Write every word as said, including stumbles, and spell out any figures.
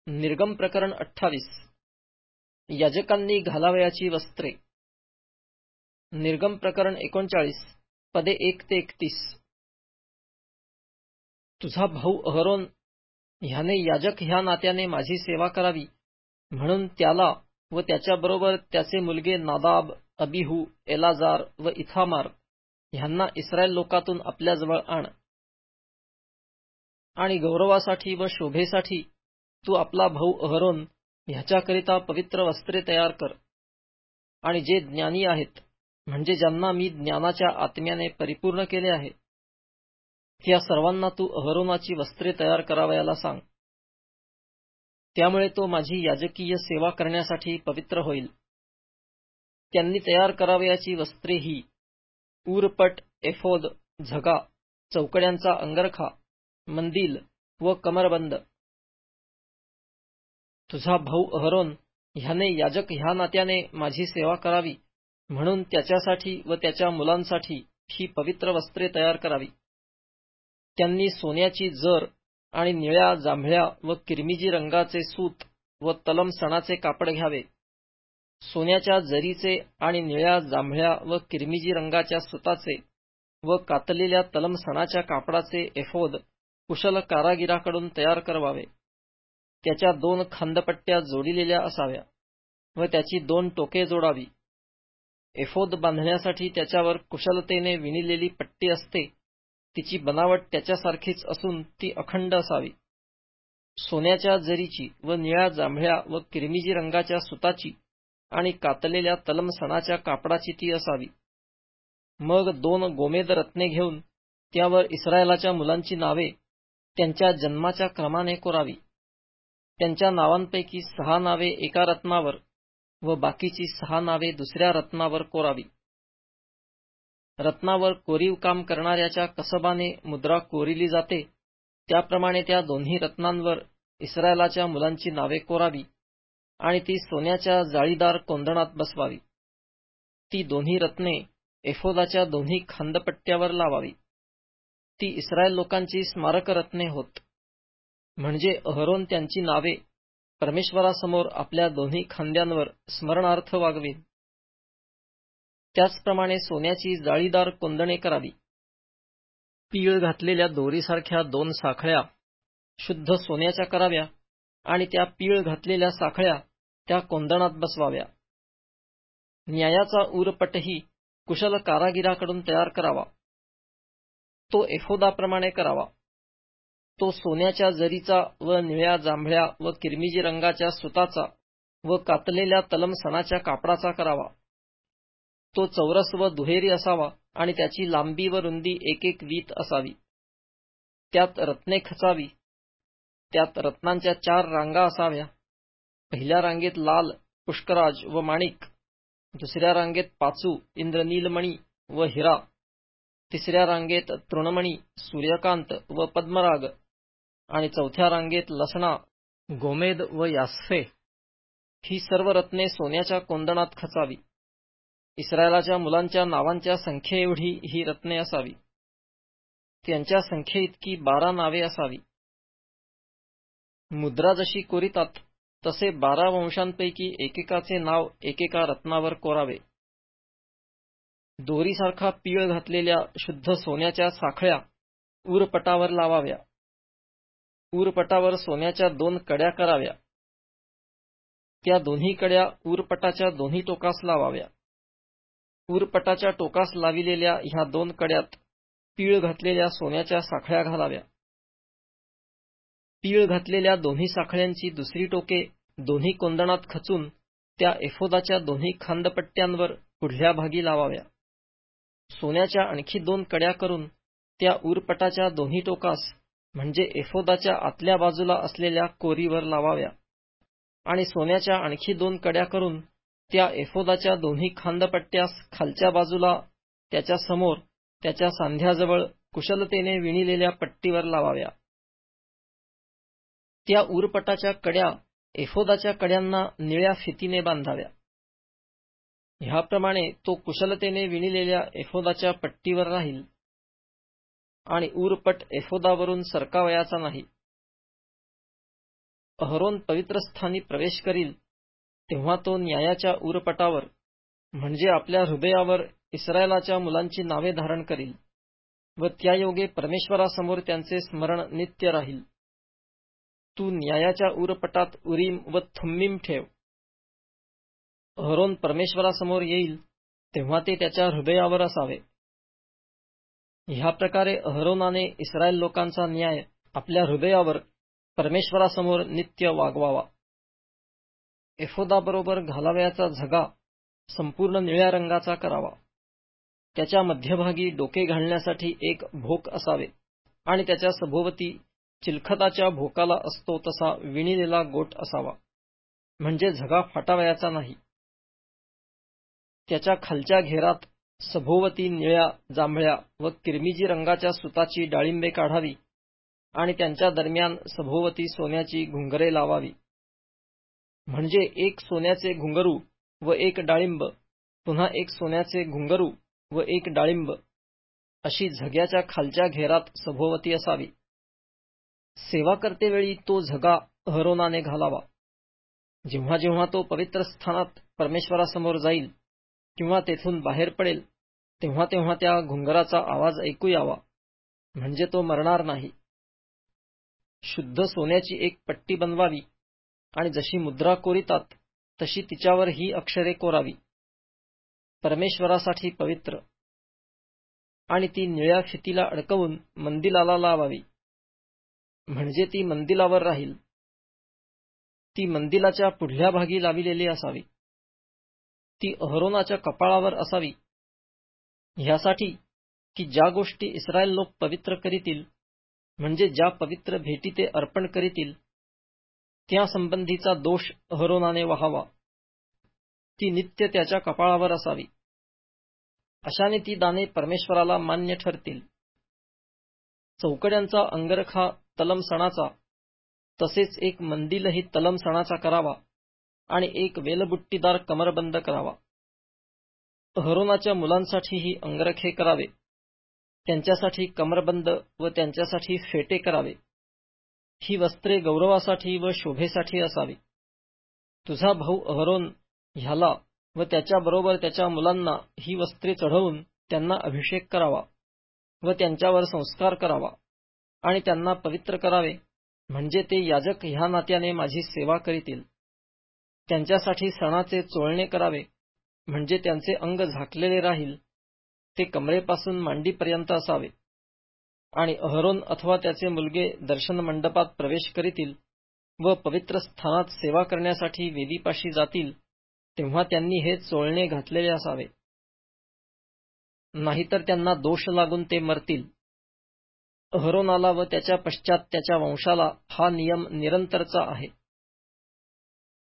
निर्गम प्रकरण अठ्ठावीस. याजकांनी घालावयाची वस्त्रे. निर्गम प्रकरण एकोणचाळीस पदे एक ते एकतीस. तुझा भाऊ अहरोन ह्याने याजक ह्या नात्याने माझी सेवा करावी म्हणून त्याला व त्याच्याबरोबर त्याचे मुलगे नादाब, अबिहू, एलाजार व इथामार ह्यांना इस्रायल लोकातून आपल्याजवळ आण. आणि गौरवासाठी व शोभेसाठी तू आपला भाऊ अहरोन ह्याच्याकरिता पवित्र वस्त्रे तयार कर. आणि जे ज्ञानी आहेत, म्हणजे ज्यांना मी ज्ञानाच्या आत्म्याने परिपूर्ण केले आहे, त्या सर्वांना तू अहरोनाची वस्त्रे तयार करावयाला सांग. त्यामुळे तो माझी याजकीय सेवा करण्यासाठी पवित्र होईल. त्यांनी तयार करावयाची वस्त्रे ही ऊरपट, एफोद, झगा, चौकड्यांचा अंगरखा, मंदिल व कमरबंद. तुझा भाऊ अहरोन ह्याने याजक ह्या नात्याने माझी सेवा करावी म्हणून त्याच्यासाठी व त्याच्या मुलांसाठी ही पवित्र वस्त्रे तयार करावी. त्यांनी सोन्याची जर आणि निळ्या, जांभळ्या व किरमिजी रंगाचे सूत व तलम सणाचे कापड घ्यावे. सोन्याच्या जरीचे आणि निळ्या, जांभळ्या व किरमिजी रंगाच्या सुताचे व कातलेल्या तलम सणाच्या कापडाचे एफोद कुशल कारागिराकडून तयार करवावे. त्याच्या दोन खांदपट्ट्या जोडिलेल्या असाव्या व त्याची दोन टोके जोडावी. एफोद बांधण्यासाठी त्याच्यावर कुशलतेने विणलेली पट्टी असते, तिची बनावट त्याच्यासारखीच असून ती अखंड असावी. सोन्याच्या जरीची व निळ्या, जांभळ्या व किरमिजी रंगाच्या सुताची आणि कातलेल्या तलम सणाच्या कापडाची ती असावी. मग दोन गोमेद रत्ने घेऊन त्यावर इस्रायलाच्या मुलांची नावे त्यांच्या जन्माच्या क्रमाने कोरावी. त्यांच्या नावांपैकी सहा नावे एका रत्नावर व बाकीची सहा नावे दुसऱ्या रत्नावर कोरावी. रत्नावर कोरीव काम करणाऱ्याच्या कसबाने मुद्रा कोरिली जाते, त्याप्रमाणे त्या दोन्ही रत्नांवर इस्रायलाच्या मुलांची नावे कोरावी आणि ती सोन्याच्या जाळीदार कोंदणात बसवावी. ती दोन्ही रत्ने एफोदाच्या दोन्ही खांदपट्ट्यावर लावावी. ती इस्रायल लोकांची स्मारक रत्ने होत, म्हणजे अहरोन त्यांची नावे परमेश्वरासमोर आपल्या दोन्ही खांद्यांवर स्मरणार्थ वागवेल. त्याचप्रमाणे सोन्याची जाळीदार कोंदणे करावी. पीळ घातलेल्या दोरीसारख्या दोन साखळ्या शुद्ध सोन्याच्या कराव्या आणि त्या पीळ घातलेल्या साखळ्या त्या कोंदणात बसवाव्या. न्यायाचा ऊरपटही कुशल कारागिराकडून तयार करावा. तो एफोदाप्रमाणे करावा. तो सोन्याच्या जरीचा व निळ्या, जांभळ्या व किरमिजी रंगाच्या सुताचा व कातलेल्या तलम सणाच्या कापडाचा करावा. तो चौरस व दुहेरी असावा आणि त्याची लांबी व रुंदी एक एक वीत असावी. त्यात रत्ने खचावी. त्यात रत्नांच्या चार रांगा असाव्या. पहिल्या रांगेत लाल, पुष्कराज व माणिक, दुसऱ्या रांगेत पाचू, इंद्रनीलमणी व हिरा, तिसऱ्या रांगेत तृणमणी, सूर्यकांत व पद्मराग आणि चौथ्या रांगेत लसणा, गोमेद व यास्फे. ही सर्व रत्ने सोन्याच्या कोंदणात खचावी. इस्रायलाच्या मुलांच्या नावांच्या संख्येएवढी ही रत्ने असावी. त्यांच्या संख्येइतकी बारा नावे असावी. मुद्रा जशी कोरितात तसे बारा वंशांपैकी एकेकाचे नाव एकेका रत्नावर कोरावे. दोरीसारखा पीळ घातलेल्या शुद्ध सोन्याच्या साखळ्या ऊरपटावर लावाव्या. ऊरपटावर सोन्याच्या दोन कड्या कराव्या. त्या दोन्ही कड्या ऊरपटाच्या दोन्ही टोकास लावाव्या. ऊरपटाच्या टोकास लाविलेल्या ह्या दोन कड्यात पीळ घातलेल्या सोन्याच्या साखळ्या घालाव्या. पीळ घातलेल्या दोन्ही साखळ्यांची दुसरी टोके दोन्ही कोंदणात खचून त्या एफोदाच्या दोन्ही खांदपट्ट्यांवर पुढल्या भागी लावाव्या. सोन्याच्या आणखी दोन कड्या करून त्या ऊरपटाच्या दोन्ही टोकास, म्हणजे एफोदाच्या आतल्या बाजूला असलेल्या कोरीवर लावाव्या. आणि सोन्याच्या आणखी दोन कड्या करून त्या एफोदाच्या दोन्ही खांदपट्ट्यास खालच्या बाजूला त्याच्या समोर त्याच्या सांध्याजवळ कुशलतेने विणलेल्या पट्टीवर लावाव्या. त्या ऊरपटाच्या कड्या एफोदाच्या कड्यांना निळ्या फितीने बांधाव्या. ह्याप्रमाणे तो कुशलतेने विणलेल्या एफोदाच्या पट्टीवर राहील आणि ऊरपट एफोदावरून सरकावयाचा नाही. अहरोन पवित्रस्थानी प्रवेश करील तेव्हा तो न्यायाच्या उरपटावर म्हणजे आपल्या हृदयावर इस्रायलाच्या मुलांची नावे धारण करील व त्यायोगे परमेश्वरासमोर त्यांचे स्मरण नित्य राहील. तू न्यायाच्या उरपटात उरीम व थुम्मीम ठेव. अहरोन परमेश्वरासमोर येईल तेव्हा ते त्याच्या हृदयावर असावे. ह्या प्रकारे अहरोनाने इस्रायल लोकांचा न्याय आपल्या हृदयावर परमेश्वरासमोर नित्य वागवावा. एफोदाबरोबर घालावयाचा झगा संपूर्ण निळ्या रंगाचा करावा. त्याच्या मध्यभागी डोके घालण्यासाठी एक भोक असावे आणि त्याच्या सभोवती चिलखताच्या भोकाला असतो तसा विणिलेला गोट असावा, म्हणजे झगा फाटावयाचा नाही. त्याच्या खालच्या घेरात सभोवती निळ्या, जांभळ्या व किरमिजी रंगाच्या सुताची डाळिंबे काढावी आणि त्यांच्या दरम्यान सभोवती सोन्याची घुंगरे लावावी. म्हणजे एक सोन्याचे घुंगरू व एक डाळिंब, पुन्हा एक सोन्याचे घुंगरू व एक डाळिंब, अशी झग्याच्या खालच्या घेरात सभोवती असावी. सेवा करतेवेळी तो झगा अहरोनाने घालावा. जेव्हा जेव्हा तो पवित्र स्थानात परमेश्वरासमोर जाईल किंवा तेथून बाहेर पडेल तेव्हा तेव्हा त्या घुंगराचा आवाज ऐकू यावा, म्हणजे तो मरणार नाही. शुद्ध सोन्याची एक पट्टी बनवावी आणि जशी मुद्रा कोरितात तशी तिच्यावर ही अक्षरे कोरावी, परमेश्वरासाठी पवित्र, आणि ती निळ्या फितीला अडकवून मंदिलाला लावावी, म्हणजे ती मंदिलावर राहील. ती मंदिलाच्या पुढल्या भागी लाविलेली असावी. ती अहरोनाच्या कपाळावर असावी, ह्यासाठी की ज्या गोष्टी इस्रायल लोक पवित्र करीतील, म्हणजे ज्या पवित्र भेटी ते अर्पण करीतील, त्या संबंधीचा दोष अहरोनाने वहावा. ती नित्य त्याच्या कपाळावर असावी. अशाने ती दाने परमेश्वराला मान्य ठरतील. चौकड्यांचा अंगरखा तलम सणाचा, तसेच एक मंदिलही तलम सणाचा करावा आणि एक वेलबुट्टीदार कमरबंद करावा. अहरोनाच्या मुलांसाठीही अंगरखे करावे, त्यांच्यासाठी कमरबंद व त्यांच्यासाठी फेटे करावे. ही वस्त्रे गौरवासाठी व शोभेसाठी असावी. तुझा भाऊ अहरोन ह्याला व त्याच्याबरोबर त्याच्या मुलांना ही वस्त्रे चढवून त्यांना अभिषेक करावा व त्यांच्यावर संस्कार करावा आणि त्यांना पवित्र करावे, म्हणजे ते याजक ह्या नात्याने माझी सेवा करीतील. त्यांच्यासाठी सणाचे चोळणे करावे, म्हणजे त्यांचे अंग झाकलेले राहील, ते कमरेपासून मांडीपर्यंत असावे. आणि अहरोन अथवा त्याचे मुलगे दर्शन मंडपात प्रवेश करीतील व पवित्र स्थानात सेवा करण्यासाठी वेदीपाशी जातील तेव्हा त्यांनी हे चोळणे घातलेले असावे, नाहीतर त्यांना दोष लागून ते मरतील. अहरोनाला व त्याच्या पश्चात त्याच्या वंशाला हा नियम निरंतरचा आहे.